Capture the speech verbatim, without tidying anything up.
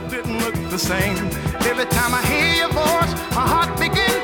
didn't look the same. Every time I hear your voice, my heart begins